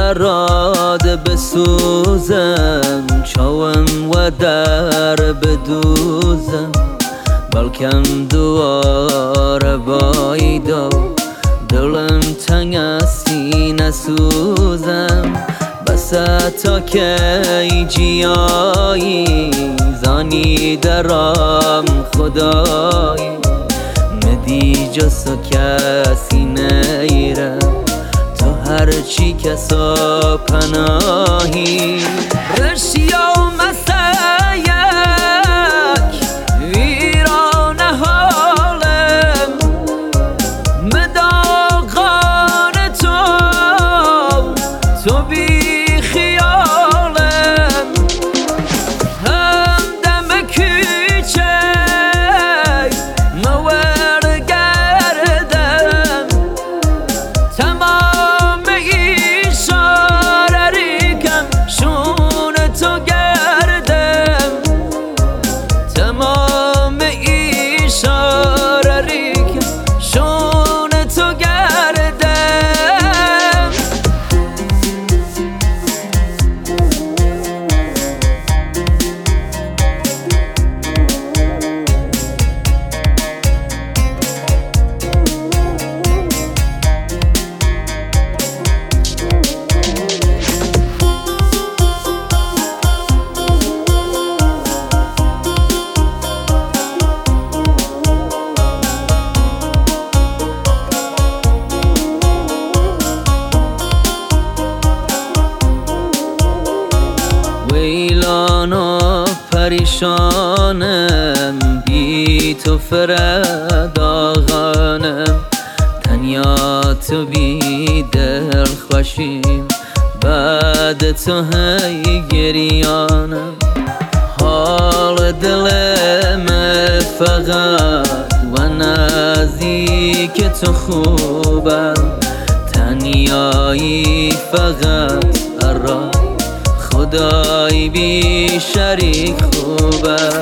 برات بسوزم، چاوم و در بدوزم، بلکم دوار بایدا دلم تنگ استی نسوزم. بس تا که جیایی زانی درام خدایی، ندی جسو کسی نیره تو هرچی کسا پناهی. رشیا و مسیک ویران حالم، مداغان تو بی خیالم. هم دم کوچه نور گردم، تمام اشاره ریکم شون تو گردم، تمام اشاره ریکم شون تو گردم. ویلانا پریشانم، بی تو فرداغانم، تنیا تو بی دل خوشیم، بعد تو هی گریانم. حال دلم فقط و نزدیک تو خوبم، تنیایی فقط را خدای بی شریک خوبه.